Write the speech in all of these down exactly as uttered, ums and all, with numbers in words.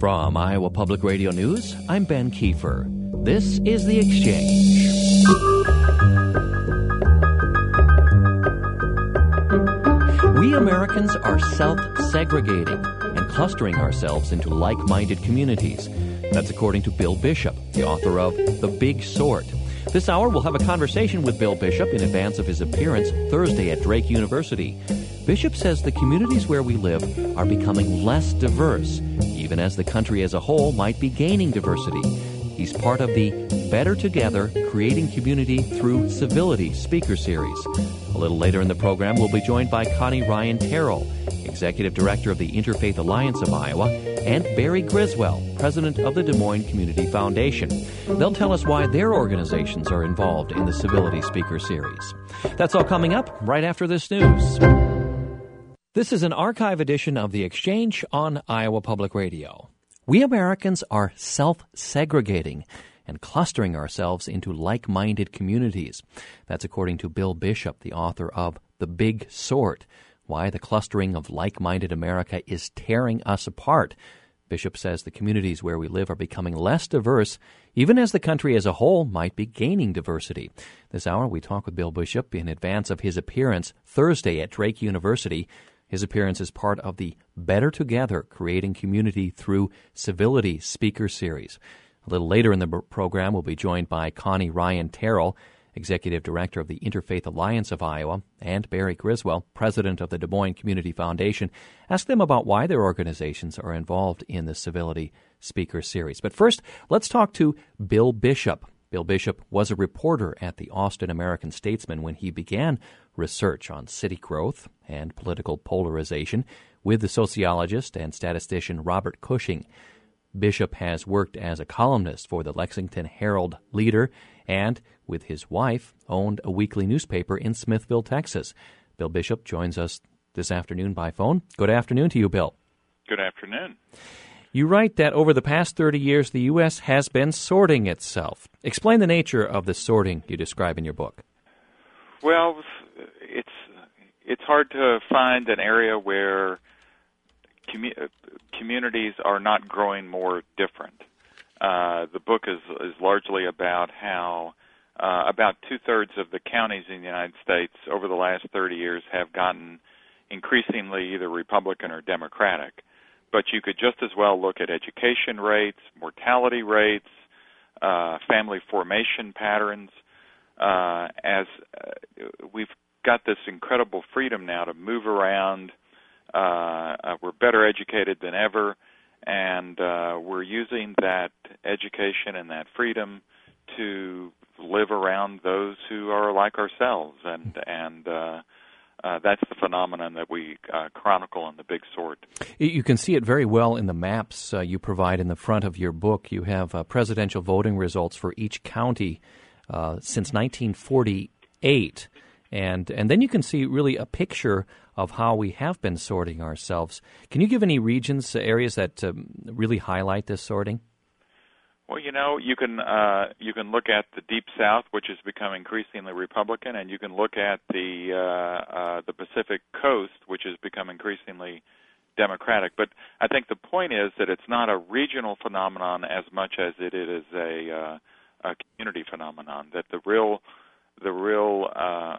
From Iowa Public Radio News, I'm Ben Kiefer. This is The Exchange. We Americans are self-segregating and clustering ourselves into like-minded communities. That's according to Bill Bishop, the author of The Big Sort. This hour, we'll have a conversation with Bill Bishop in advance of his appearance Thursday at Drake University. Bishop says the communities where we live are becoming less diverse, even as the country as a whole might be gaining diversity. He's part of the Better Together, Creating Community Through Civility speaker series. A little later in the program, we'll be joined by Connie Ryan Terrell, Executive Director of the Interfaith Alliance of Iowa, and Barry Griswold, President of the Des Moines Community Foundation. They'll tell us why their organizations are involved in the Civility speaker series. That's all coming up right after this news. This is an archive edition of The Exchange on Iowa Public Radio. We Americans are self-segregating and clustering ourselves into like-minded communities. That's according to Bill Bishop, the author of The Big Sort, Why the Clustering of Like-Minded America is Tearing Us Apart. Bishop says the communities where we live are becoming less diverse, even as the country as a whole might be gaining diversity. This hour, we talk with Bill Bishop in advance of his appearance Thursday at Drake University. His appearance is part of the Better Together, Creating Community Through Civility speaker series. A little later in the program, we'll be joined by Connie Ryan Terrell, Executive Director of the Interfaith Alliance of Iowa, and Barry Griswold, President of the Des Moines Community Foundation. Ask them about why their organizations are involved in the Civility speaker series. But first, let's talk to Bill Bishop. Bill Bishop was a reporter at the Austin American-Statesman when he began research on city growth and political polarization with the sociologist and statistician Robert Cushing. Bishop has worked as a columnist for the Lexington Herald-Leader and, with his wife, owned a weekly newspaper in Smithville, Texas. Bill Bishop joins us this afternoon by phone. Good afternoon to you, Bill. Good afternoon. You write that over the past thirty years, the U S has been sorting itself. Explain the nature of the sorting you describe in your book. Well, it's it's hard to find an area where commu- communities are not growing more different. Uh, the book is is largely about how uh, about two-thirds of the counties in the United States over the last thirty years have gotten increasingly either Republican or Democratic. But you could just as well look at education rates, mortality rates, uh, family formation patterns, uh, as uh, we've got this incredible freedom now to move around. Uh, uh, we're better educated than ever, and uh, we're using that education and that freedom to live around those who are like ourselves, and and uh, uh, that's the phenomenon that we uh, chronicle in The Big Sort. You can see it very well in the maps uh, you provide in the front of your book. You have uh, presidential voting results for each county uh, since nineteen forty-eight. And and then you can see really a picture of how we have been sorting ourselves. Can you give any regions, uh, areas that um, really highlight this sorting? Well, you know, you can uh, you can look at the Deep South, which has become increasingly Republican, and you can look at the uh, uh, the Pacific Coast, which has become increasingly Democratic. But I think the point is that it's not a regional phenomenon as much as it is a, uh, a community phenomenon. That the real the real uh,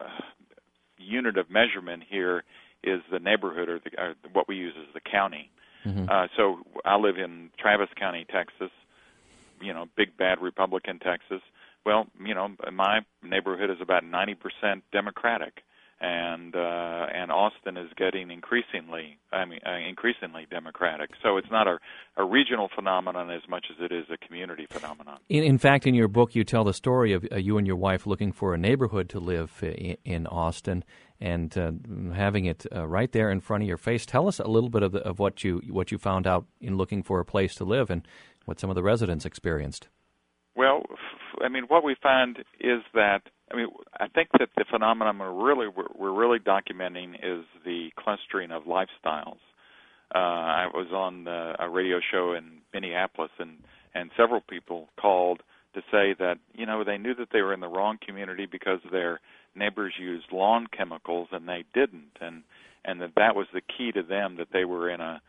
unit of measurement here is the neighborhood, or, the, or what we use as the county. Mm-hmm. Uh, so I live in Travis County, Texas. You know, big bad Republican Texas. Well, you know, my neighborhood is about ninety percent Democratic, and uh, and Austin is getting increasingly, I mean, uh, increasingly Democratic. So it's not a, a regional phenomenon as much as it is a community phenomenon. In, in fact, in your book, you tell the story of uh, you and your wife looking for a neighborhood to live in, in Austin, and uh, having it uh, right there in front of your face. Tell us a little bit of, the, of what you what you found out in looking for a place to live, and what some of the residents experienced. Well, I mean, what we find is that, I mean, I think that the phenomenon we're really we're really documenting is the clustering of lifestyles. Uh, I was on the, a radio show in Minneapolis, and, and several people called to say that, you know, they knew that they were in the wrong community because their neighbors used lawn chemicals and they didn't, and, and that that was the key to them, that they were in a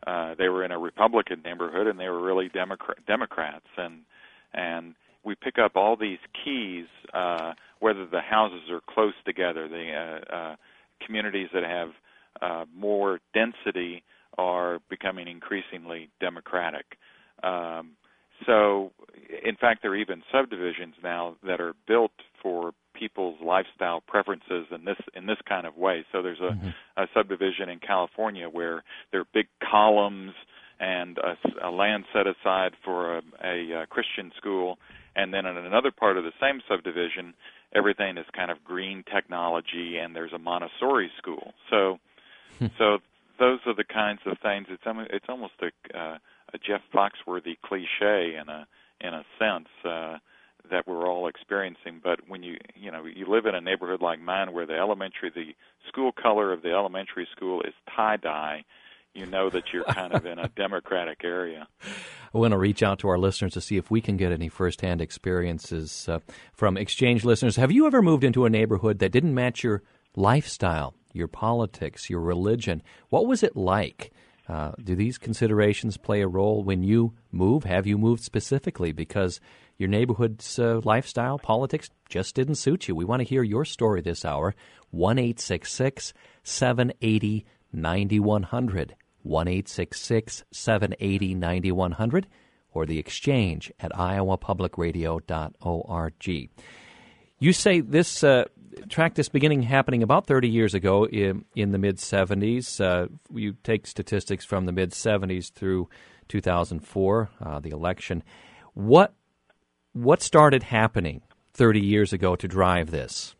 uh, they were in a Republican neighborhood, and they were really Democrat, Democrats. And and we pick up all these keys, uh, whether the houses are close together, the uh, uh, communities that have uh, more density are becoming increasingly Democratic. Um, so, in fact, there are even subdivisions now that are built for people's lifestyle preferences in this in this kind of way. So there's a, mm-hmm. a subdivision in California where there are big columns and a, a land set aside for a, a, a Christian school, and then in another part of the same subdivision, everything is kind of green technology, and there's a Montessori school. So, so those are the kinds of things. It's it's almost a, uh, a Jeff Foxworthy cliche in a in a sense uh, that we're all experiencing. But when you you know you live in a neighborhood like mine where the elementary the school color of the elementary school is tie-dye, you know that you're kind of in a Democratic area. I want to reach out to our listeners to see if we can get any firsthand experiences uh, from Exchange listeners. Have you ever moved into a neighborhood that didn't match your lifestyle, your politics, your religion? What was it like? Uh, do these considerations play a role when you move? Have you moved specifically because your neighborhood's uh, lifestyle, politics just didn't suit you? We want to hear your story this hour. one eight six six, seven eight zero, nine one zero zero. one eight six six, seven eight zero, nine one zero zero or the Exchange at iowa public radio dot org. You say this uh, track, this beginning happening about thirty years ago in, in the mid-seventies. Uh, you take statistics from the mid-seventies through two thousand four, uh, the election. What what started happening thirty years ago to drive this?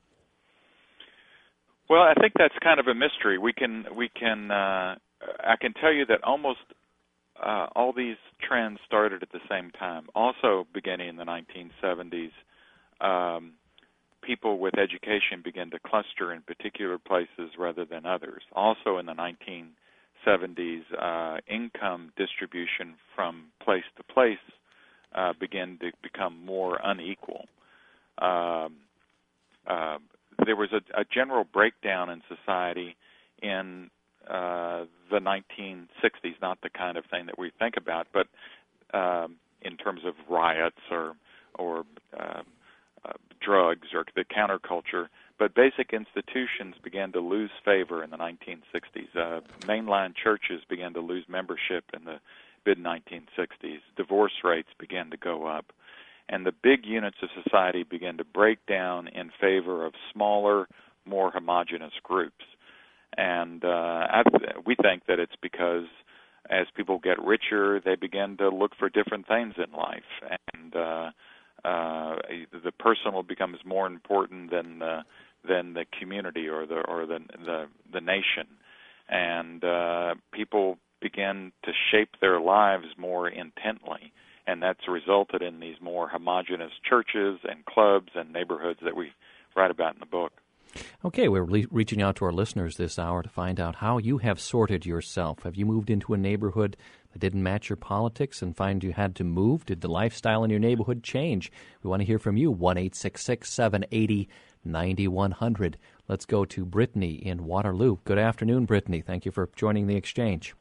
Well, I think that's kind of a mystery. We can we can uh, I can tell you that almost uh, all these trends started at the same time. Also, beginning in the nineteen seventies. Um, people with education began to cluster in particular places rather than others. Also in the nineteen seventies, uh, income distribution from place to place uh, began to become more unequal. Um, uh, there was a, a general breakdown in society in uh, the nineteen sixties, not the kind of thing that we think about, but um, in terms of riots or or uh, Uh, drugs or the counterculture, but basic institutions began to lose favor in the nineteen sixties. Uh, mainline churches began to lose membership in the mid nineteen sixties. Divorce rates began to go up. And the big units of society began to break down in favor of smaller, more homogeneous groups. And uh, I, we think that it's because as people get richer, they begin to look for different things in life. And uh, Uh, the personal becomes more important than the, than the community or the or the the, the nation, and uh, people begin to shape their lives more intently, and that's resulted in these more homogeneous churches and clubs and neighborhoods that we write about in the book. Okay, we're le- reaching out to our listeners this hour to find out how you have sorted yourself. Have you moved into a neighborhood that didn't match your politics and find you had to move? Did the lifestyle in your neighborhood change? We want to hear from you, one eight six six, seven eight zero, nine one zero zero. Let's go to Brittany in Waterloo. Good afternoon, Brittany. Thank you for joining the Exchange.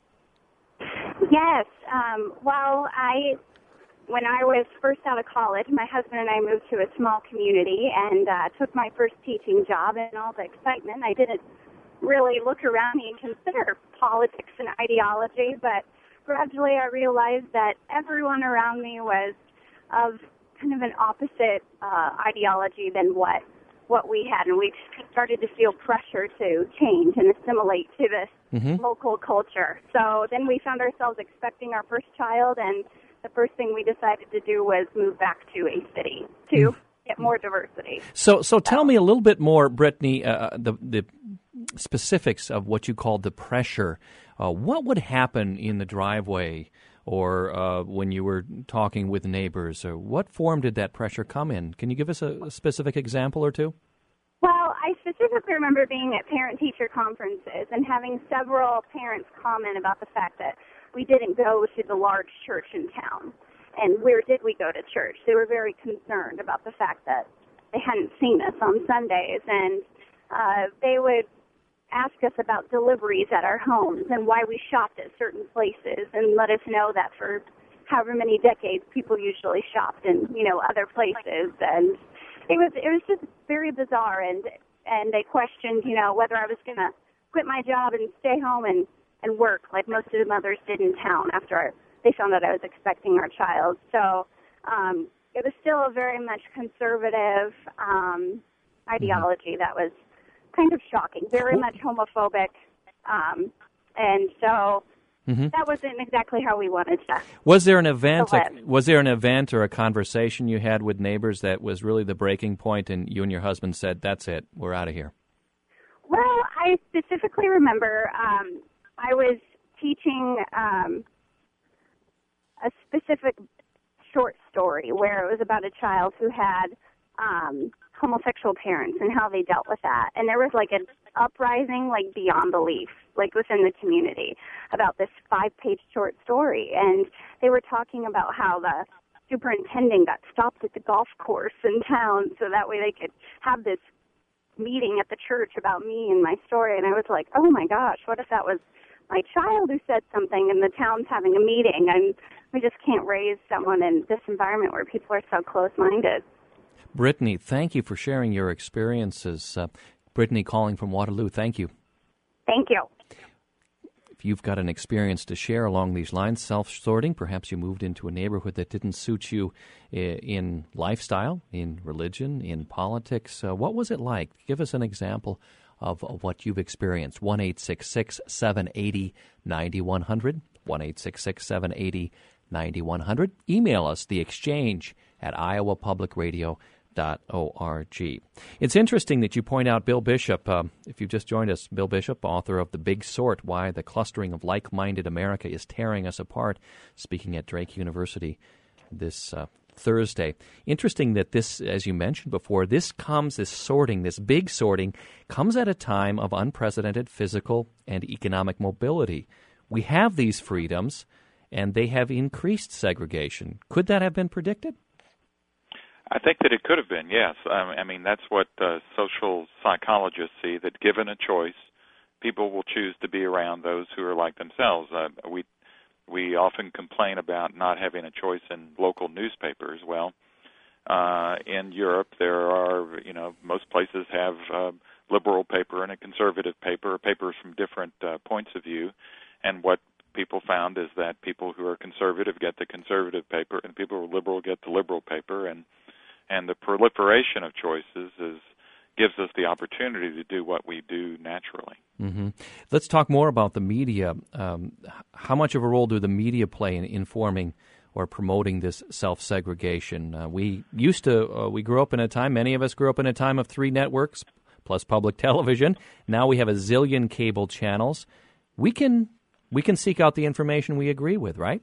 Yes. Um, well, I... When I was first out of college, my husband and I moved to a small community and uh, took my first teaching job. And all the excitement, I didn't really look around me and consider politics and ideology, but gradually I realized that everyone around me was of kind of an opposite uh, ideology than what what we had, and we started to feel pressure to change and assimilate to this mm-hmm. local culture. So then we found ourselves expecting our first child, and the first thing we decided to do was move back to a city to mm. get more diversity. So, so tell me a little bit more, Brittany, uh, the the specifics of what you called the pressure. Uh, what would happen in the driveway or uh, when you were talking with neighbors? Or what form did that pressure come in? Can you give us a, a specific example or two? Well, I specifically remember being at parent-teacher conferences and having several parents comment about the fact that we didn't go to the large church in town. And where did we go to church? They were very concerned about the fact that they hadn't seen us on Sundays. And uh, they would ask us about deliveries at our homes and why we shopped at certain places, and let us know that for however many decades people usually shopped in, you know, other places. And it was it was just very bizarre. And and they questioned, you know, whether I was going to quit my job and stay home and, and work like most of the mothers did in town after they found out I was expecting our child. So um, it was still a very much conservative um, ideology that was kind of shocking, very much homophobic. Um, and so mm-hmm. that wasn't exactly how we wanted to. Was there an event? A, was there an event or a conversation you had with neighbors that was really the breaking point, and you and your husband said, "That's it, we're out of here"? Well, I specifically remember um, I was teaching um, a specific short story where it was about a child who had um, homosexual parents and how they dealt with that. And there was like an uprising like beyond belief, like within the community, about this five-page short story. And they were talking about how the superintendent got stopped at the golf course in town so that way they could have this meeting at the church about me and my story. And I was like, oh my gosh, what if that was my child who said something and the town's having a meeting? And we just can't raise someone in this environment where people are so close-minded. Brittany, thank you for sharing your experiences. Uh, Brittany calling from Waterloo, thank you. Thank you. If you've got an experience to share along these lines, self-sorting, perhaps you moved into a neighborhood that didn't suit you in lifestyle, in religion, in politics. Uh, what was it like? Give us an example of, of what you've experienced. one eight six six, seven eight zero, nine one zero zero, one eight six six, seven eight zero, nine one zero zero. Email us, the exchange at iowa public radio dot org. It's interesting that you point out Bill Bishop. Uh, if you've just joined us, Bill Bishop, author of The Big Sort, Why the Clustering of Like-Minded America is Tearing Us Apart, speaking at Drake University this uh, Thursday. Interesting that this, as you mentioned before, this comes, this sorting, this big sorting, comes at a time of unprecedented physical and economic mobility. We have these freedoms, and they have increased segregation. Could that have been predicted? I think that it could have been, yes. Um, I mean, that's what uh, social psychologists see, that given a choice, people will choose to be around those who are like themselves. Uh, we we often complain about not having a choice in local newspapers. Well, uh, in Europe, there are, you know, most places have a liberal paper and a conservative paper, papers from different uh, points of view, and what people found is that people who are conservative get the conservative paper, and people who are liberal get the liberal paper, and And the proliferation of choices is, gives us the opportunity to do what we do naturally. Mm-hmm. Let's talk more about the media. Um, how much of a role do the media play in informing or promoting this self-segregation? Uh, we used to, uh, we grew up in a time, many of us grew up in a time of three networks plus public television. Now we have a zillion cable channels. We can, we can seek out the information we agree with, right?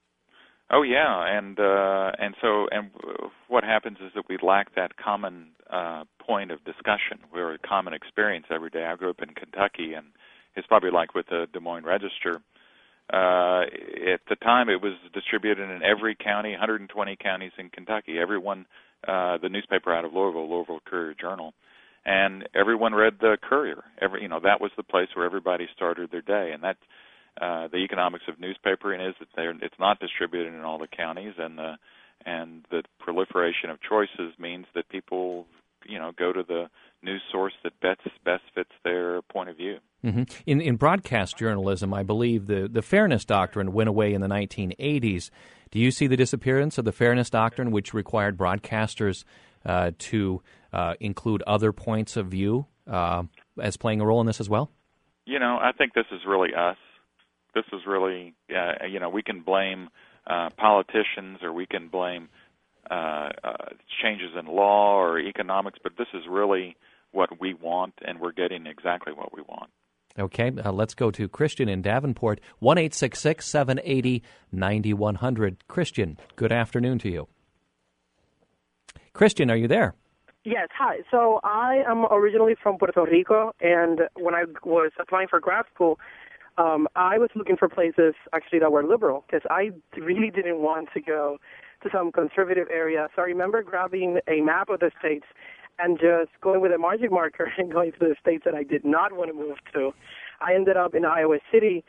Oh yeah, and uh, and so and what happens is that we lack that common uh, point of discussion. We're a common experience every day. I grew up in Kentucky, and it's probably like with the Des Moines Register. Uh, at the time, it was distributed in every county, one hundred twenty counties in Kentucky. Everyone, uh, the newspaper out of Louisville, Louisville Courier-Journal, and everyone read the Courier. Every, you know, that was the place where everybody started their day, and that. Uh, the economics of newspapering is that they're, it's not distributed in all the counties, and the and the proliferation of choices means that people, you know, go to the news source that best best fits their point of view. Mm-hmm. In in broadcast journalism, I believe the the fairness doctrine went away in the nineteen eighties. Do you see the disappearance of the fairness doctrine, which required broadcasters uh, to uh, include other points of view, uh, as playing a role in this as well? You know, I think this is really us. This is really, uh, you know, we can blame uh, politicians, or we can blame uh, uh, changes in law or economics, but this is really what we want, and we're getting exactly what we want. Okay, uh, let's go to Christian in Davenport, one eight six six, seven eight zero, nine one zero zero. Christian, good afternoon to you. Christian, are you there? Yes, hi. So I am originally from Puerto Rico, and when I was applying for grad school, Um, I was looking for places actually that were liberal, because I really didn't want to go to some conservative area. So I remember grabbing a map of the states and just going with a magic marker and going to the states that I did not want to move to. I ended up in Iowa City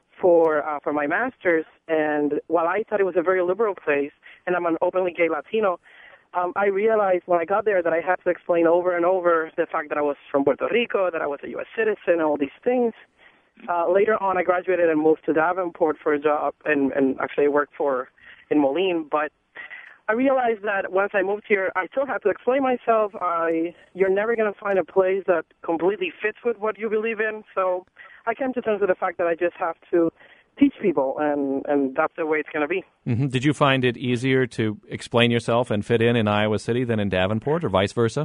for uh, for my master's, and while I thought it was a very liberal place, and I'm an openly gay Latino, um, I realized when I got there that I had to explain over and over the fact that I was from Puerto Rico, that I was a U S citizen, and all these things. Uh, later on, I graduated and moved to Davenport for a job, and, and actually I worked for in Moline. But I realized that once I moved here, I still have to explain myself. I you're never going to find a place that completely fits with what you believe in. So I came to terms with the fact that I just have to teach people, and, and that's the way it's going to be. Mm-hmm. Did you find it easier to explain yourself and fit in in Iowa City than in Davenport, or vice versa?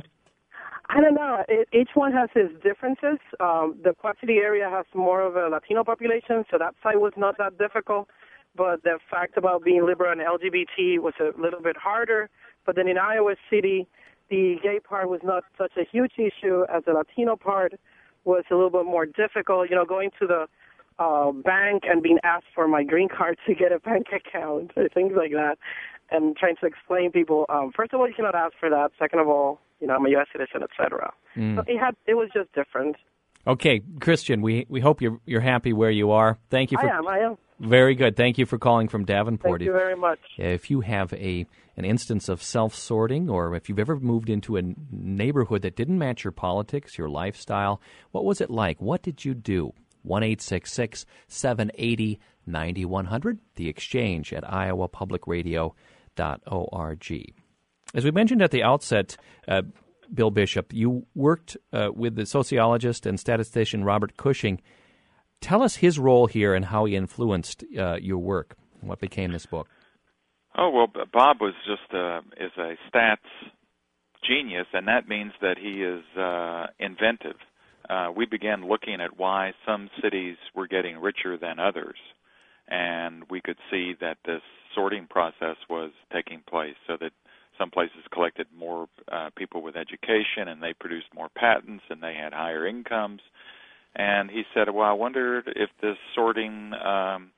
I don't know. It, each one has its differences. Um, the Quad City area has more of a Latino population, so that side was not that difficult. But the fact about being liberal and L G B T was a little bit harder. But then in Iowa City, the gay part was not such a huge issue as the Latino part was a little bit more difficult. You know, going to the uh, bank and being asked for my green card to get a bank account or things like that, and trying to explain people, um, first of all, you cannot ask for that. Second of all, you know, I'm a U S citizen, et cetera. Mm. So it had, it was just different. Okay, Christian, we we hope you're you're happy where you are. Thank you for. I am. I am. Very good. Thank you for calling from Davenport. Thank you very much. If you have a an instance of self-sorting, or if you've ever moved into a neighborhood that didn't match your politics, your lifestyle, what was it like? What did you do? one eight six six, seven eight zero, nine one zero zero. The Exchange at iowa public radio dot org. As we mentioned at the outset, uh, Bill Bishop, you worked uh, with the sociologist and statistician Robert Cushing. Tell us his role here and how he influenced uh, your work and what became this book. Oh, well, Bob was just uh, is a stats genius, and that means that he is uh, inventive. Uh, we began looking at why some cities were getting richer than others, and we could see that this sorting process was taking place, so that some places collected more uh, people with education, and they produced more patents, and they had higher incomes. And he said, well, I wondered if this sorting um,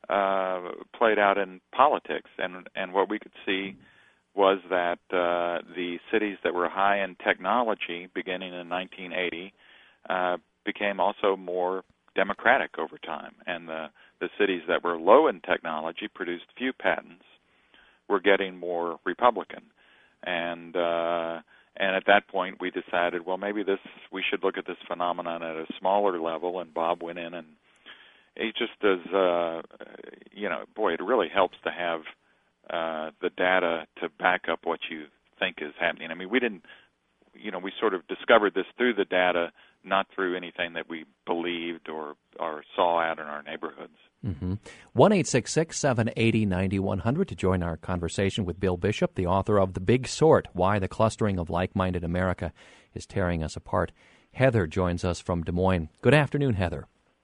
uh, played out in politics. And, and what we could see was that uh, the cities that were high in technology, beginning in nineteen eighty, uh, became also more democratic over time. And the, the cities that were low in technology, produced few patents, were getting more Republican. And uh, and at that point, we decided, well, maybe this we should look at this phenomenon at a smaller level. And Bob went in, and he just does, uh, you know, boy, it really helps to have uh, the data to back up what you think is happening. I mean, we didn't, you know, we sort of discovered this through the data, not through anything that we believed or, or saw out in our neighborhoods. Mm-hmm. one eight six six, seven eight zero, nine one zero zero to join our conversation with Bill Bishop, the author of The Big Sort, Why the Clustering of Like-Minded America is Tearing Us Apart. Heather joins us from Des Moines. Good afternoon, Heather.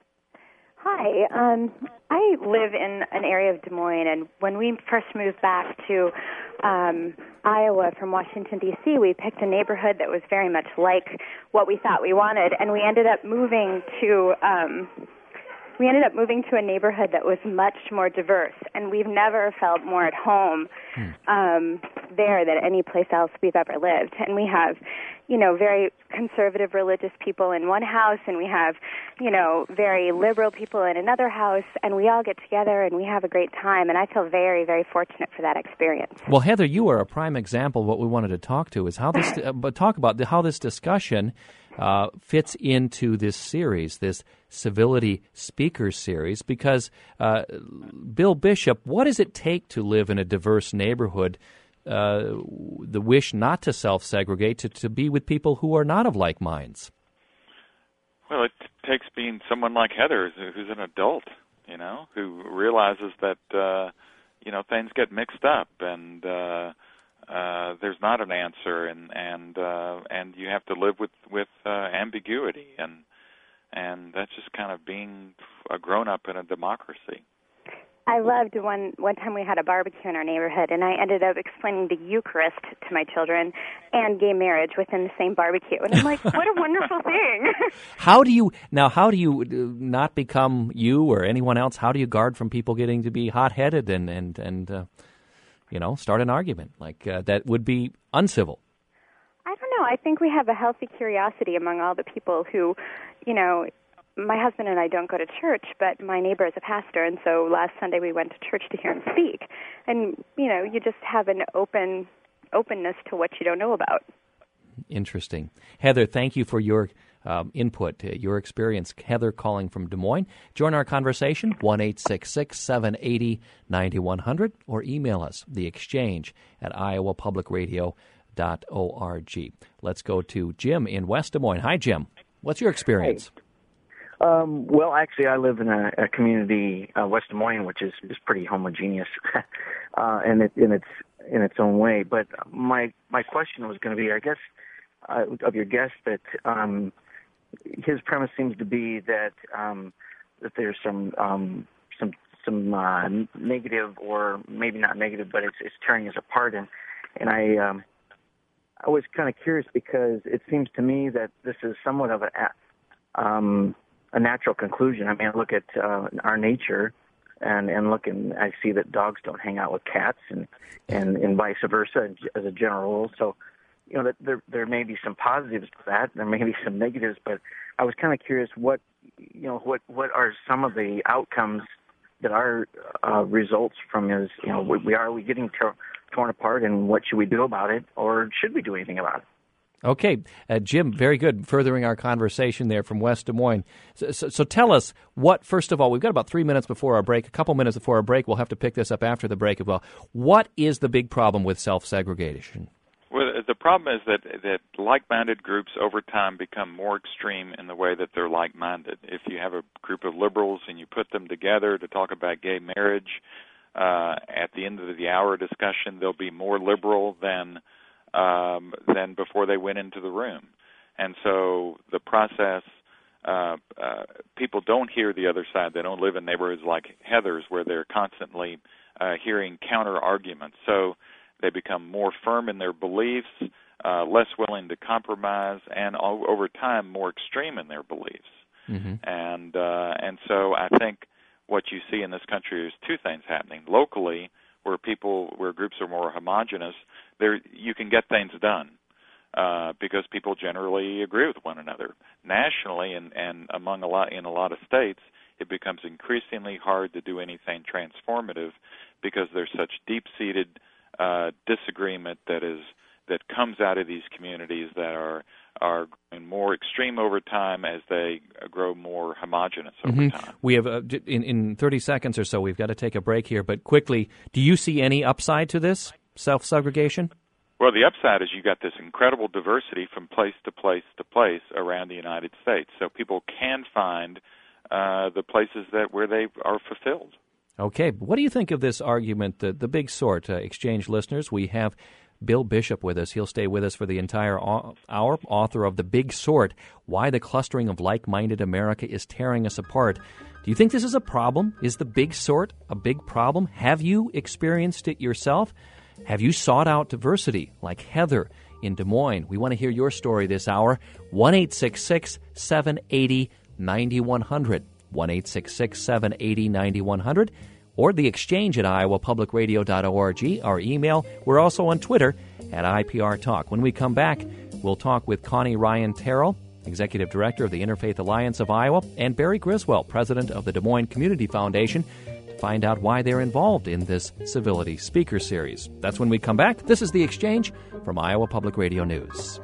Hi. Um, I live in an area of Des Moines, and when we first moved back to um, Iowa from Washington, D C, we picked a neighborhood that was very much like what we thought we wanted, and we ended up moving to... Um, We ended up moving to a neighborhood that was much more diverse, and we've never felt more at home um, there than any place else we've ever lived. And we have, you know, very conservative religious people in one house, and we have, you know, very liberal people in another house, and we all get together and we have a great time, and I feel very, very fortunate for that experience. Well, Heather, you are a prime example of what we wanted to talk to, is how this, uh, but talk about the, how this discussion Uh, fits into this series, this Civility Speakers series, because uh, Bill Bishop, what does it take to live in a diverse neighborhood, uh, the wish not to self-segregate, to, to be with people who are not of like minds? Well, it takes being someone like Heather, who's an adult, you know, who realizes that, uh, you know, things get mixed up, and uh Uh, there's not an answer, and and uh, and you have to live with with uh, ambiguity, and and that's just kind of being a grown up in a democracy. I loved one one time we had a barbecue in our neighborhood, and I ended up explaining the Eucharist to my children and gay marriage within the same barbecue, and I'm like, what a wonderful thing! How do you now? How do you not become you or anyone else? How do you guard from people getting to be hot-headed and and and uh, you know, start an argument like uh, that would be uncivil? I don't know. I think we have a healthy curiosity among all the people who, you know, my husband and I don't go to church, but my neighbor is a pastor, and so last Sunday we went to church to hear him speak. And, you know, you just have an open openness to what you don't know about. Interesting. Heather, thank you for your um, input, uh, your experience. Heather calling from Des Moines. Join our conversation, one eight six six, seven eight zero, nine one zero zero, or email us, the exchange at iowa public radio dot org. Let's go to Jim in West Des Moines. Hi, Jim. What's your experience? Hey. Um, well, actually, I live in a, a community, uh, West Des Moines, which is, is pretty homogeneous, uh, in, it, in its in its own way. But my my question was going to be, I guess, uh, of your guest, that um, his premise seems to be that um, that there's some um, some some uh, negative, or maybe not negative, but it's it's tearing us apart. And and I um, I was kind of curious, because it seems to me that this is somewhat of a um, a natural conclusion. I mean, I look at uh, our nature, and, and look, and I see that dogs don't hang out with cats, and, and, and vice versa, as a general rule. So, you know, that there there may be some positives to that, there may be some negatives, but I was kind of curious what, you know, what, what are some of the outcomes that are uh, results from his, you know, we are we getting tor- torn apart, and what should we do about it, or should we do anything about it? Okay, uh, Jim, very good. Furthering our conversation there from West Des Moines. So, so, so tell us what, first of all, we've got about three minutes before our break, a couple minutes before our break. We'll have to pick this up after the break as well. What is the big problem with self-segregation? Well, the problem is that, that like-minded groups over time become more extreme in the way that they're like-minded. If you have a group of liberals and you put them together to talk about gay marriage, uh, at the end of the hour discussion, they'll be more liberal than Um, than before they went into the room. And so the process, uh, uh, people don't hear the other side. They don't live in neighborhoods like Heather's, where they're constantly uh, hearing counter-arguments. So they become more firm in their beliefs, uh, less willing to compromise, and o- over time more extreme in their beliefs. Mm-hmm. And uh, and so I think what you see in this country is two things happening. Locally, where people, where groups are more homogenous, there you can get things done uh, because people generally agree with one another. Nationally, and, and among a lot in a lot of states, it becomes increasingly hard to do anything transformative because there's such deep-seated uh, disagreement that is that comes out of these communities that are are growing more extreme over time as they grow more homogenous over mm-hmm. time. We have uh, in in thirty seconds or so. We've got to take a break here, but quickly, do you see any upside to this self-segregation? Well, the upside is you got this incredible diversity from place to place to place around the United States, so people can find uh, the places that where they are fulfilled. Okay, what do you think of this argument, the the big sort? Uh, exchange listeners, we have Bill Bishop with us. He'll stay with us for the entire hour, author of The Big Sort, Why the Clustering of Like-Minded America is Tearing Us Apart. Do you think this is a problem? Is the big sort a big problem? Have you experienced it yourself? Have you sought out diversity like Heather in Des Moines? We want to hear your story this hour. one eight six six, seven eight zero, nine one zero zero. one eight six six, seven eight zero, nine one zero zero. Or the exchange at iowa public radio dot org, our email. We're also on Twitter at I P R Talk. When we come back, we'll talk with Connie Ryan Terrell, Executive Director of the Interfaith Alliance of Iowa, and Barry Griswold, President of the Des Moines Community Foundation, to find out why they're involved in this Civility Speaker Series. That's when we come back. This is The Exchange from Iowa Public Radio News.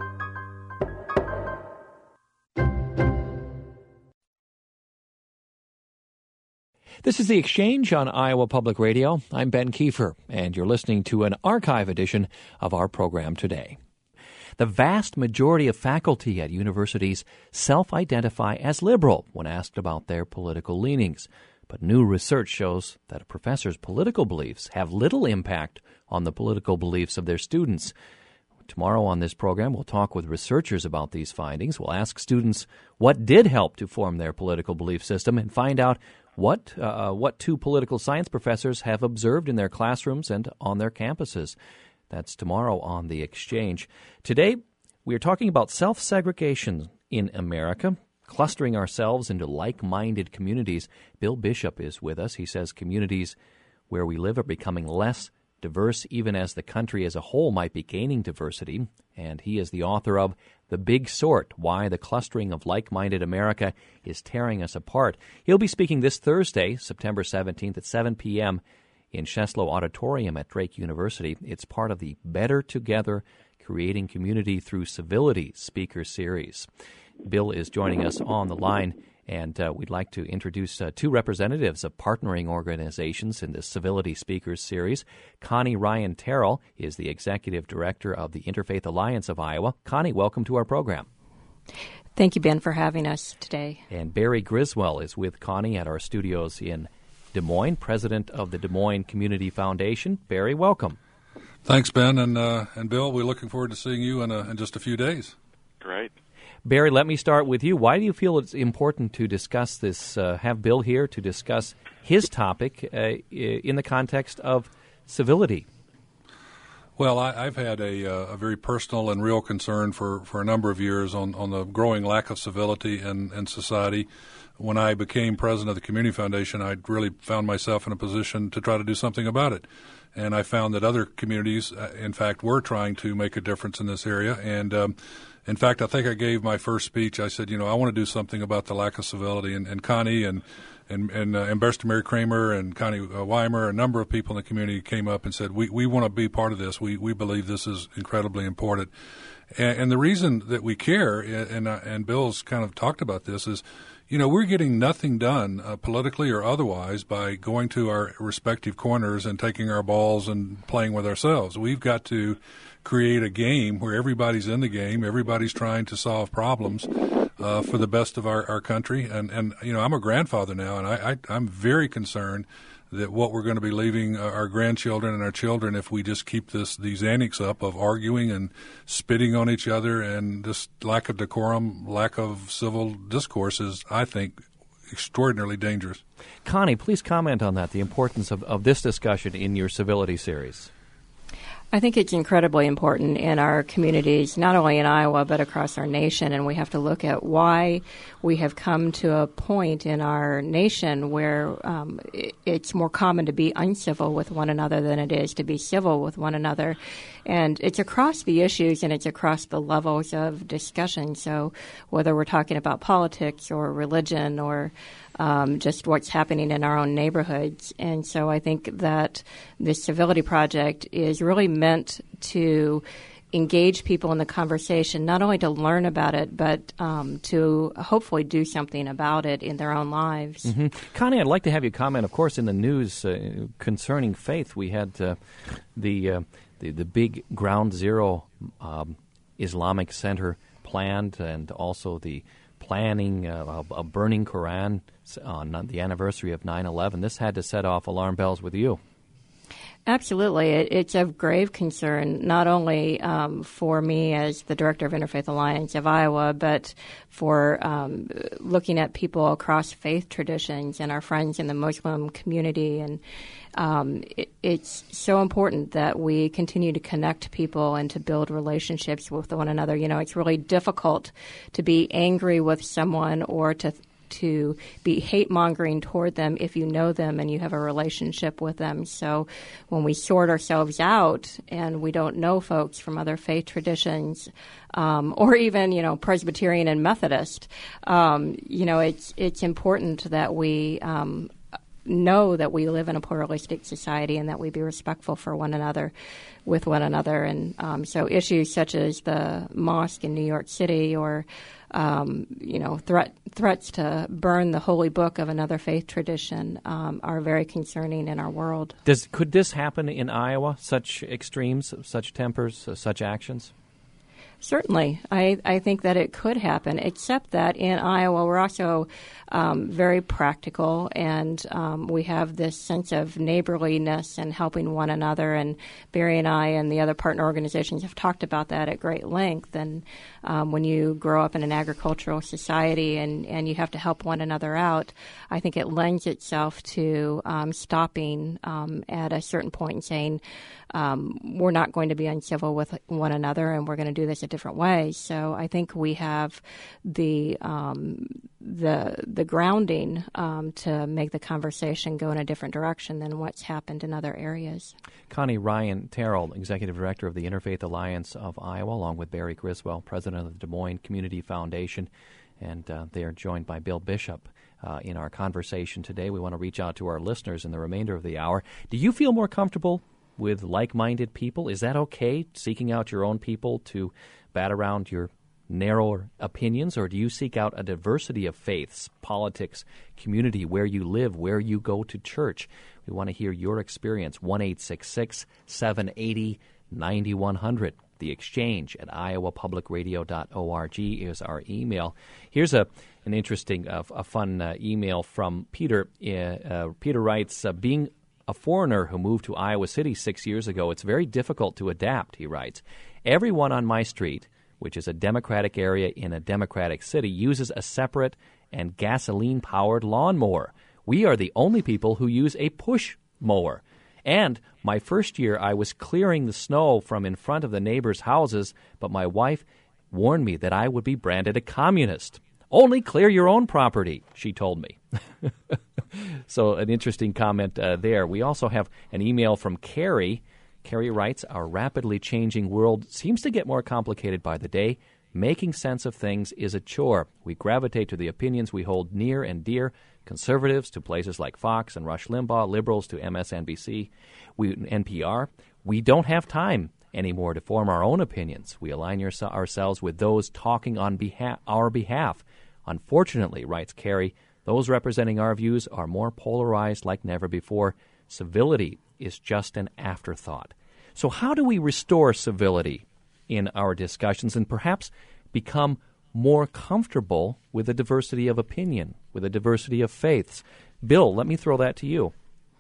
This is The Exchange on Iowa Public Radio. I'm Ben Kiefer, and you're listening to an archive edition of our program today. The vast majority of faculty at universities self-identify as liberal when asked about their political leanings. But new research shows that a professor's political beliefs have little impact on the political beliefs of their students. Tomorrow on this program, we'll talk with researchers about these findings. We'll ask students what did help to form their political belief system and find out what uh, what two political science professors have observed in their classrooms and on their campuses. That's tomorrow on The Exchange. Today, we are talking about self-segregation in America, clustering ourselves into like-minded communities. Bill Bishop is with us. He says communities where we live are becoming less diverse even as the country as a whole might be gaining diversity. And he is the author of The Big Sort, Why the Clustering of Like-Minded America is Tearing Us Apart. He'll be speaking this Thursday, September seventeenth at seven p.m. in Sheslow Auditorium at Drake University. It's part of the Better Together, Creating Community Through Civility speaker series. Bill is joining us on the line, and uh, we'd like to introduce uh, two representatives of partnering organizations in this Civility Speakers Series. Connie Ryan Terrell is the Executive Director of the Interfaith Alliance of Iowa. Connie, welcome to our program. Thank you, Ben, for having us today. And Barry Griswold is with Connie at our studios in Des Moines, President of the Des Moines Community Foundation. Barry, welcome. Thanks, Ben, and uh, and Bill. We're looking forward to seeing you in, a, in just a few days. Great. Barry, let me start with you. Why do you feel it's important to discuss this, uh, have Bill here to discuss his topic uh, in the context of civility? Well, I, I've had a, uh, a very personal and real concern for, for a number of years on, on the growing lack of civility in, in society. When I became president of the Community Foundation, I really found myself in a position to try to do something about it. And I found that other communities, uh, in fact, were trying to make a difference in this area. And um, in fact, I think I gave my first speech. I said, you know, I want to do something about the lack of civility. And, and Connie and and, and uh, Ambassador Mary Kramer and Connie uh, Weimer, a number of people in the community came up and said, we, we want to be part of this. We we believe this is incredibly important. And, and the reason that we care, and, uh, and Bill's kind of talked about this, is, you know, we're getting nothing done uh, politically or otherwise by going to our respective corners and taking our balls and playing with ourselves. We've got to create a game where everybody's in the game, everybody's trying to solve problems uh, for the best of our, our country. And, and, you know, I'm a grandfather now, and I, I, I'm very concerned that what we're going to be leaving our grandchildren and our children if we just keep this these antics up of arguing and spitting on each other, and this lack of decorum, lack of civil discourse is, I think, extraordinarily dangerous. Connie, please comment on that, the importance of, of this discussion in your civility series. I think it's incredibly important in our communities, not only in Iowa, but across our nation. And we have to look at why we have come to a point in our nation where um, it's more common to be uncivil with one another than it is to be civil with one another. And it's across the issues and it's across the levels of discussion. So whether we're talking about politics or religion or Um, just what's happening in our own neighborhoods. And so I think that this Civility Project is really meant to engage people in the conversation, not only to learn about it, but um, to hopefully do something about it in their own lives. Mm-hmm. Connie, I'd like to have you comment, of course, in the news uh, concerning faith. We had uh, the, uh, the the big Ground Zero um, Islamic Center planned, and also the planning uh, a burning Quran on the anniversary of nine eleven. This had to set off alarm bells with you. Absolutely. It, it's of grave concern, not only um, for me as the Director of Interfaith Alliance of Iowa, but for um, looking at people across faith traditions and our friends in the Muslim community. And um, it, it's so important that we continue to connect people and to build relationships with one another. You know, it's really difficult to be angry with someone or to to be hate-mongering toward them if you know them and you have a relationship with them. So when we sort ourselves out and we don't know folks from other faith traditions, um, or even, you know, Presbyterian and Methodist, um, you know, it's it's important that we um, know that we live in a pluralistic society and that we be respectful for one another, with one another. And um, so issues such as the mosque in New York City or Um, you know, threat, threats to burn the holy book of another faith tradition um, are very concerning in our world. Does could this happen in Iowa? Such extremes, such tempers, uh, such actions? Certainly. I, I think that it could happen, except that in Iowa we're also um, very practical, and um, we have this sense of neighborliness and helping one another. And Barry and I and the other partner organizations have talked about that at great length. And um, when you grow up in an agricultural society and, and you have to help one another out, I think it lends itself to um, stopping um, at a certain point and saying, um, we're not going to be uncivil with one another, and we're going to do this different way. So I think we have the um, the the grounding um, to make the conversation go in a different direction than what's happened in other areas. Connie Ryan Terrell, Executive Director of the Interfaith Alliance of Iowa, along with Barry Griswold, President of the Des Moines Community Foundation, and uh, they are joined by Bill Bishop uh, in our conversation today. We want to reach out to our listeners in the remainder of the hour. Do you feel more comfortable with like-minded people? Is that okay, seeking out your own people to bat around your narrower opinions, or do you seek out a diversity of faiths, politics, community, where you live, where you go to church? We want to hear your experience. one eight six six, seven eight zero, nine one zero zero. The Exchange at iowa public radio dot org is our email. Here's a an interesting, uh, a fun uh, email from Peter. Uh, uh, Peter writes, uh, being a foreigner who moved to Iowa City six years ago, it's very difficult to adapt, he writes. Everyone on my street, which is a Democratic area in a Democratic city, uses a separate and gasoline-powered lawnmower. We are the only people who use a push mower. And my first year, I was clearing the snow from in front of the neighbors' houses, but my wife warned me that I would be branded a communist. Only clear your own property, she told me. So an interesting comment uh, there. We also have an email from Carrie. Carrie writes, our rapidly changing world seems to get more complicated by the day. Making sense of things is a chore. We gravitate to the opinions we hold near and dear, conservatives to places like Fox and Rush Limbaugh, liberals to M S N B C, we, N P R. We don't have time anymore to form our own opinions. We align your, ourselves with those talking on behalf, our behalf. Unfortunately, writes Carrie, those representing our views are more polarized like never before. Civility is just an afterthought. So how do we restore civility in our discussions and perhaps become more comfortable with a diversity of opinion, with a diversity of faiths? Bill, let me throw that to you.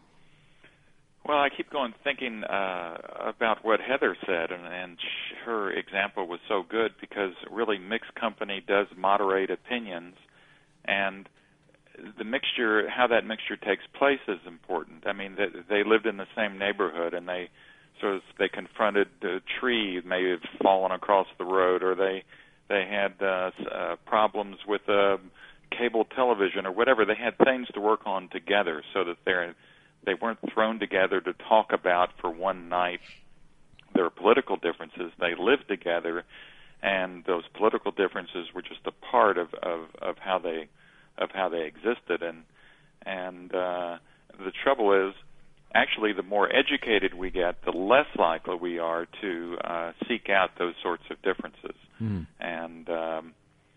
Well, I keep going thinking uh, about what Heather said, and, and her example was so good because really mixed company does moderate opinions, and the mixture, how that mixture takes place is important. I mean, they, they lived in the same neighborhood, and they sort of they confronted a tree may have fallen across the road, or they they had uh, uh, problems with uh, cable television or whatever. They had things to work on together, so that they're they weren't thrown together to talk about for one night their political differences. They lived together, and those political differences were just a part of, of, of how they of how they existed. And and uh, the trouble is, actually, the more educated we get, the less likely we are to uh, seek out those sorts of differences. Mm. And um,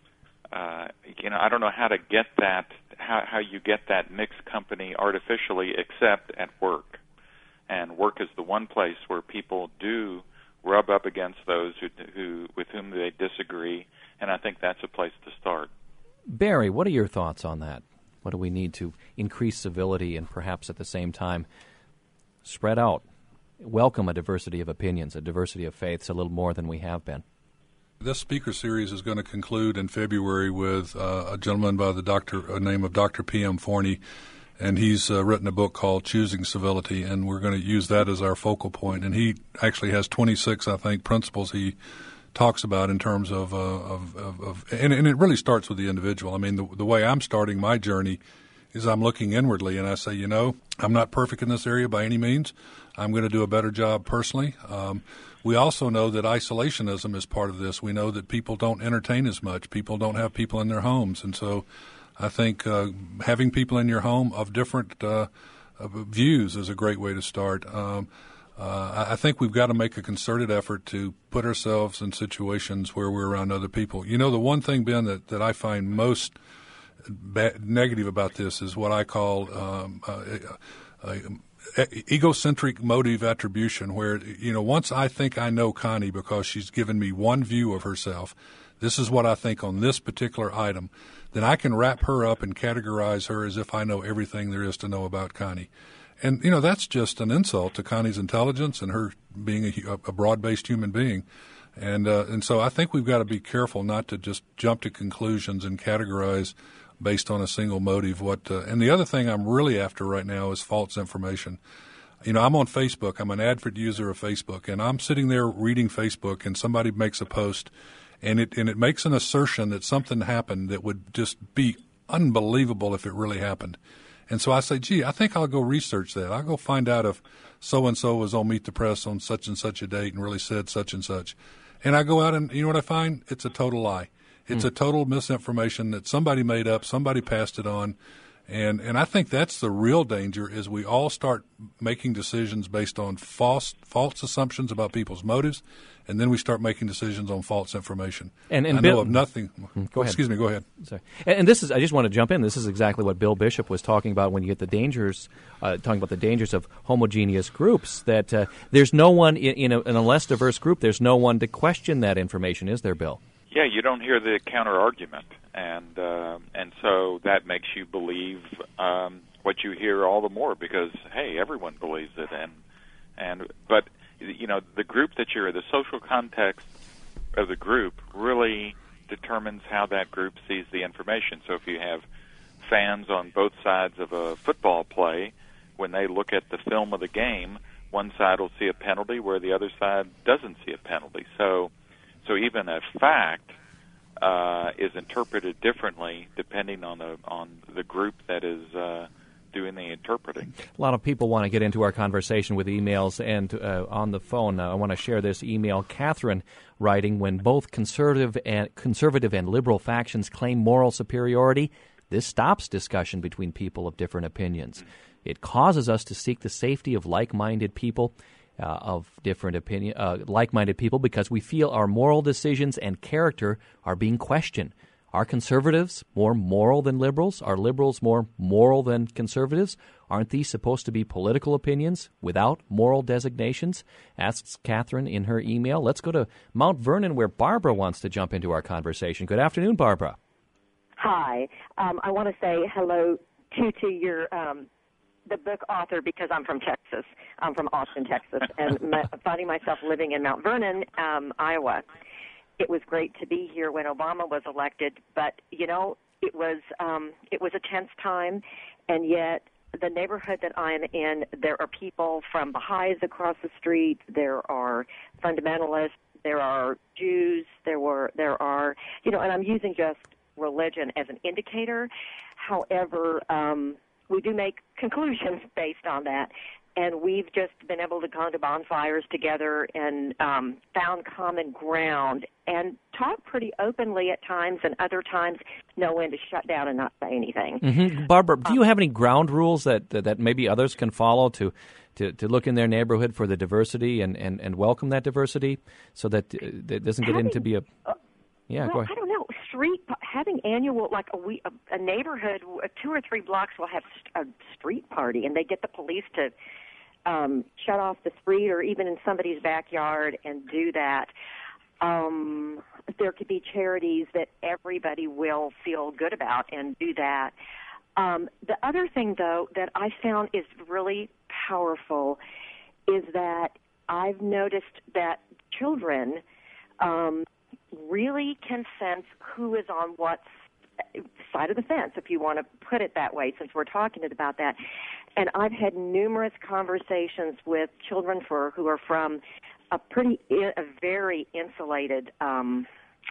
uh, you know, I don't know how to get that, how how you get that mixed company artificially, except at work. And work is the one place where people do rub up against those who, who with whom they disagree, and I think that's a place to start. Barry, what are your thoughts on that? What do we need to increase civility and perhaps at the same time spread out, welcome a diversity of opinions, a diversity of faiths a little more than we have been? This speaker series is going to conclude in February with uh, a gentleman by the doctor uh, name of Doctor P M Forney, and he's uh, written a book called Choosing Civility, and we're going to use that as our focal point. And he actually has twenty-six, I think, principles he talks about in terms of, uh, of, of, of and, and it really starts with the individual. I mean, the, the way I'm starting my journey is I'm looking inwardly, and I say, you know, I'm not perfect in this area by any means. I'm going to do a better job personally. Um, we also know that isolationism is part of this. We know that people don't entertain as much. People don't have people in their homes. And so I think uh, having people in your home of different uh, views is a great way to start. Um, uh, I think we've got to make a concerted effort to put ourselves in situations where we're around other people. You know, the one thing, Ben, that, that I find most Bad, negative about this is what I call um, uh, uh, uh, egocentric motive attribution, where, you know, once I think I know Connie because she's given me one view of herself, this is what I think on this particular item, then I can wrap her up and categorize her as if I know everything there is to know about Connie. And, you know, that's just an insult to Connie's intelligence and her being a, a broad-based human being. And, uh, and so I think we've got to be careful not to just jump to conclusions and categorize based on a single motive. What uh, and the other thing I'm really after right now is false information. You know, I'm on Facebook. I'm an avid user of Facebook, and I'm sitting there reading Facebook, and somebody makes a post, and it and it makes an assertion that something happened that would just be unbelievable if it really happened. And so I say, gee, I think I'll go research that. I'll go find out if so-and-so was on Meet the Press on such and such a date and really said such and such. And I go out and, you know what I find? It's a total lie. It's mm. a total misinformation that somebody made up, somebody passed it on. And and I think that's the real danger is we all start making decisions based on false false assumptions about people's motives, and then we start making decisions on false information. And, and I Bill, know of nothing. Go ahead. Excuse me. Go ahead. Sorry. And, and this is I just want to jump in. This is exactly what Bill Bishop was talking about when you get the dangers, uh, talking about the dangers of homogeneous groups. That uh, there's no one in, in, a, in a less diverse group. There's no one to question that information, is there, Bill? Yeah, you don't hear the counter argument, and uh, and so that makes you believe um, what you hear all the more because hey, everyone believes it, and and but you know the group that you're, the social context of the group really determines how that group sees the information. So if you have fans on both sides of a football play, when they look at the film of the game, one side will see a penalty where the other side doesn't see a penalty. So. So even a fact uh, is interpreted differently depending on the on the group that is uh, doing the interpreting. A lot of people want to get into our conversation with emails, and uh, on the phone, uh, I want to share this email. Catherine writing, when both conservative and conservative and liberal factions claim moral superiority, this stops discussion between people of different opinions. It causes us to seek the safety of like-minded people. Uh, of different opinion, uh, like-minded people, because we feel our moral decisions and character are being questioned. Are conservatives more moral than liberals? Are liberals more moral than conservatives? Aren't these supposed to be political opinions without moral designations? Asks Catherine in her email. Let's go to Mount Vernon, where Barbara wants to jump into our conversation. Good afternoon, Barbara. Hi. Um, I want to say hello to, to your um, the book author because I'm from Texas. I'm from Austin, Texas, and my, finding myself living in Mount Vernon, um, Iowa. It was great to be here when Obama was elected, but you know, it was um, it was a tense time, and yet the neighborhood that I'm in, there are people from Baha'is across the street. There are fundamentalists. There are Jews. There were there are you know, and I'm using just religion as an indicator. However, um, we do make conclusions based on that. And we've just been able to come to bonfires together and um, found common ground and talk pretty openly at times, and other times know when to shut down and not say anything. Mm-hmm. Barbara, do you have any ground rules that that maybe others can follow to, to, to look in their neighborhood for the diversity and, and, and welcome that diversity so that it doesn't get having, into be a... Yeah, well, go ahead. I don't know. Street having annual, like a, we, a, a neighborhood, two or three blocks will have a street party, and they get the police to Um, shut off the street or even in somebody's backyard and do that. Um, there could be charities that everybody will feel good about and do that. Um, the other thing, though, that I found is really powerful is that I've noticed that children um, really can sense who is on what side of the fence, if you want to put it that way, since we're talking about that. And I've had numerous conversations with children for who are from a pretty, a very insulated, um,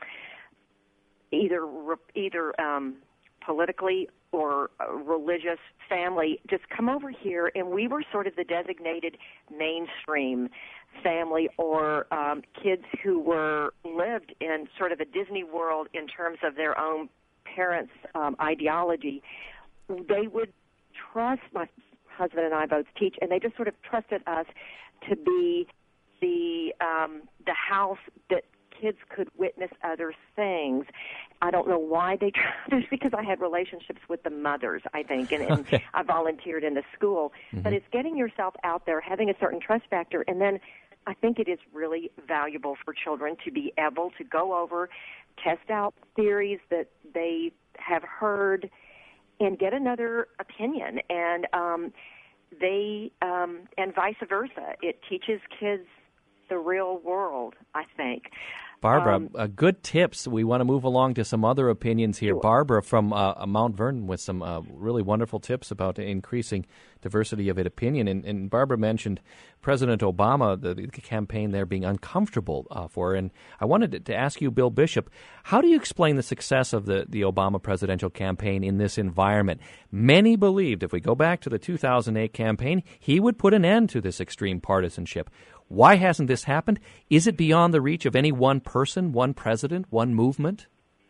either either um, politically or religious family, just come over here, and we were sort of the designated mainstream family, or um, kids who were lived in sort of a Disney world in terms of their own parents' um, ideology. They would trust, my husband and I both teach, and they just sort of trusted us to be the um, the house that kids could witness other things. I don't know why they trusted, because I had relationships with the mothers, I think, and, and okay. I volunteered in the school. Mm-hmm. But it's getting yourself out there, having a certain trust factor, and then I think it is really valuable for children to be able to go over, test out theories that they have heard, and get another opinion, and um, they um, and vice versa. It teaches kids the real world, I think. Barbara, Um, uh, good tips. We want to move along to some other opinions here. Sure. Barbara from uh, Mount Vernon with some uh, really wonderful tips about increasing diversity of opinion. And, and Barbara mentioned President Obama, the, the campaign there being uncomfortable uh, for her. And I wanted to, to ask you, Bill Bishop, how do you explain the success of the, the Obama presidential campaign in this environment? Many believed, if we go back to the two thousand eight campaign, he would put an end to this extreme partisanship. Why hasn't this happened? Is it beyond the reach of any one person, one president, one movement?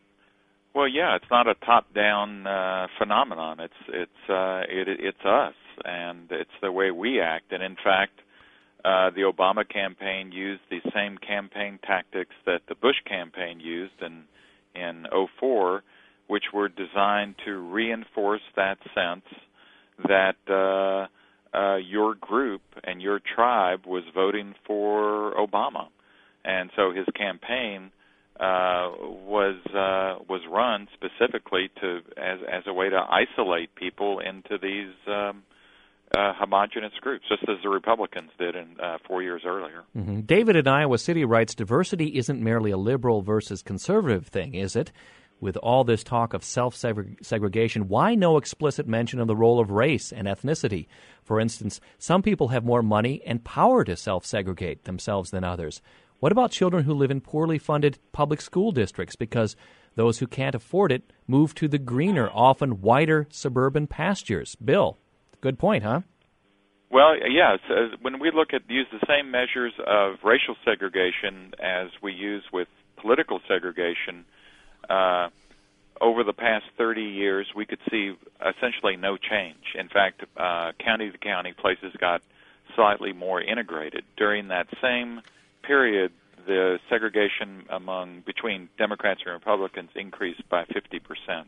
Well, yeah, it's not a top-down uh, phenomenon. It's it's uh, it, it's us, and it's the way we act. And in fact, uh, the Obama campaign used the same campaign tactics that the Bush campaign used in in oh four, which were designed to reinforce that sense that uh, uh, your group and your tribe was voting for Obama, and so his campaign uh, was uh, was run specifically to as as a way to isolate people into these um, uh, homogenous groups, just as the Republicans did in uh, four years earlier. Mm-hmm. David in Iowa City writes, diversity isn't merely a liberal versus conservative thing, is it? With all this talk of self-segregation, why no explicit mention of the role of race and ethnicity? For instance, some people have more money and power to self-segregate themselves than others. What about children who live in poorly funded public school districts because those who can't afford it move to the greener, often whiter suburban pastures? Bill, good point, huh? Well, yes. Uh, when we look at use the same measures of racial segregation as we use with political segregation, Uh, over the past thirty years, we could see essentially no change. In fact, uh, county to county, places got slightly more integrated. During that same period, the segregation among between Democrats and Republicans increased by fifty percent.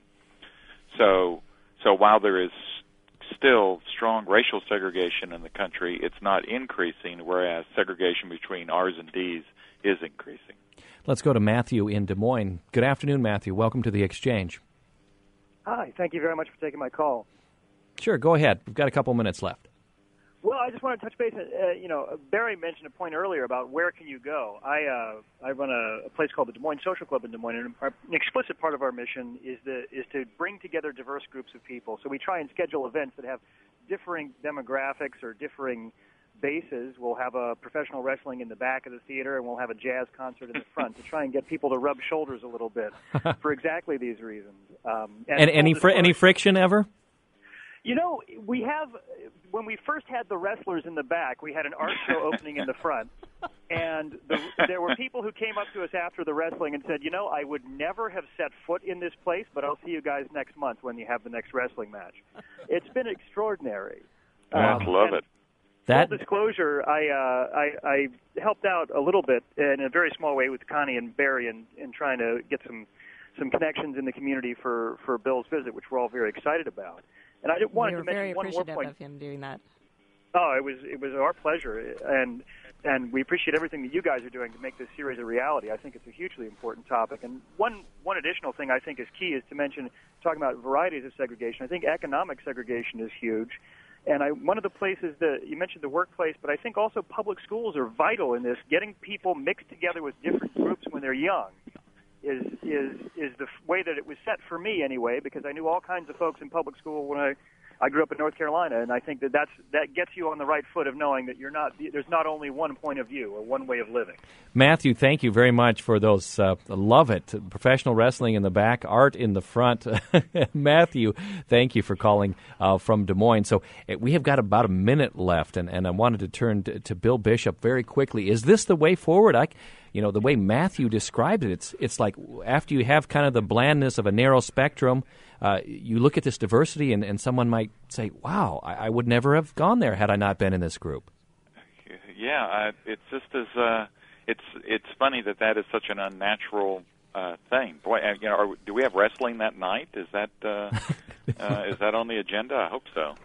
So, so while there is still strong racial segregation in the country, it's not increasing, whereas segregation between R's and D's is increasing. Let's go to Matthew in Des Moines. Good afternoon, Matthew. Welcome to the Exchange. Hi. Thank you very much for taking my call. Sure, go ahead. We've got a couple minutes left. Well, I just want to touch base. Uh, you know, Barry mentioned a point earlier about where can you go. I uh, I run a, a place called the Des Moines Social Club in Des Moines, and our, an explicit part of our mission is the is to bring together diverse groups of people. So we try and schedule events that have differing demographics or differing bases. We'll have a professional wrestling in the back of the theater, and we'll have a jazz concert in the front to try and get people to rub shoulders a little bit for exactly these reasons. Um, and and any fr- any friction ever? You know, we have, when we first had the wrestlers in the back, we had an art show opening in the front, and the, there were people who came up to us after the wrestling and said, you know, I would never have set foot in this place, but I'll see you guys next month when you have the next wrestling match. It's been extraordinary. I um, love it. That Full disclosure, I, uh, I I helped out a little bit in a very small way with Connie and Barry in, in trying to get some some connections in the community for, for Bill's visit, which we're all very excited about. And I just wanted we were to mention very one more appreciative point. of him doing that. Oh, it was it was our pleasure, and and we appreciate everything that you guys are doing to make this series a reality. I think it's a hugely important topic. And one one additional thing I think is key is to mention, talking about varieties of segregation. I think economic segregation is huge. And I, one of the places that you mentioned the workplace, but I think also public schools are vital in this. Getting people mixed together with different groups when they're young is is is the way that it was set for me anyway, because I knew all kinds of folks in public school when I I grew up in North Carolina, and I think that that's, that gets you on the right foot of knowing that you're not there's not only one point of view or one way of living. Matthew, thank you very much for those. Uh, love it. Professional wrestling in the back, art in the front. Matthew, thank you for calling uh, from Des Moines. So uh, we have got about a minute left, and, and I wanted to turn to, to Bill Bishop very quickly. Is this the way forward? I, you know, the way Matthew described it, it's it's like after you have kind of the blandness of a narrow spectrum, uh, you look at this diversity, and, and someone might say, wow, I, I would never have gone there had I not been in this group. Yeah, I, it's just as uh, it's it's funny that that is such an unnatural uh, thing. Boy, uh, you know, are, do we have wrestling that night? Is that uh, uh, is that on the agenda? I hope so.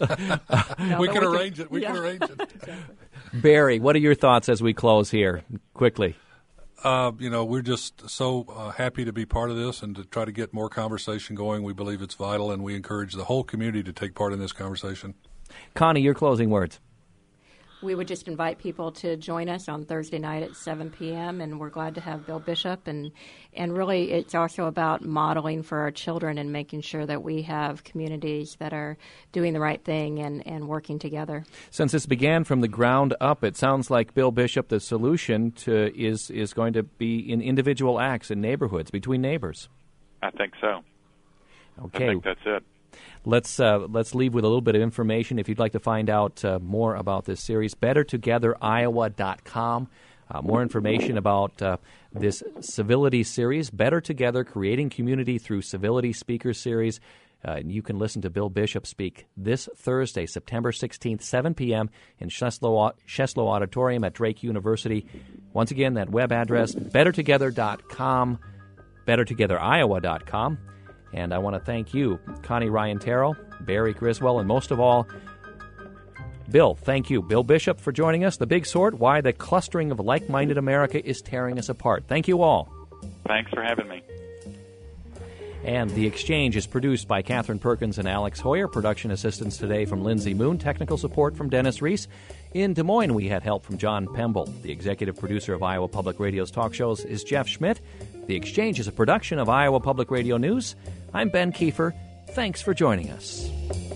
no, we can arrange it. We yeah. can arrange it. Exactly. Barry, what are your thoughts as we close here, quickly? Uh, you know, we're just so uh, happy to be part of this and to try to get more conversation going. We believe it's vital, and we encourage the whole community to take part in this conversation. Connie, your closing words. We would just invite people to join us on Thursday night at seven p.m., and we're glad to have Bill Bishop. And, and really, it's also about modeling for our children and making sure that we have communities that are doing the right thing and, and working together. Since this began from the ground up, it sounds like, Bill Bishop, the solution to is, is going to be in individual acts in neighborhoods, between neighbors. I think so. Okay. I think that's it. Let's uh, let's leave with a little bit of information. If you'd like to find out uh, more about this series, better together iowa dot com. Uh, more information about uh, this civility series, Better Together, Creating Community Through Civility Speaker Series. Uh, you can listen to Bill Bishop speak this Thursday, September sixteenth, seven p.m. in Sheslow, Sheslow Auditorium at Drake University. Once again, that web address, better together dot com, better together iowa dot com. And I want to thank you, Connie Ryan Terrell, Barry Griswold, and most of all, Bill. Thank you, Bill Bishop, for joining us. The Big Sort, Why the Clustering of Like-Minded America is Tearing Us Apart. Thank you all. Thanks for having me. And The Exchange is produced by Catherine Perkins and Alex Hoyer. Production assistance today from Lindsay Moon. Technical support from Dennis Reese. In Des Moines, we had help from John Pemble. The executive producer of Iowa Public Radio's talk shows is Jeff Schmidt. The Exchange is a production of Iowa Public Radio News. I'm Ben Kiefer. Thanks for joining us.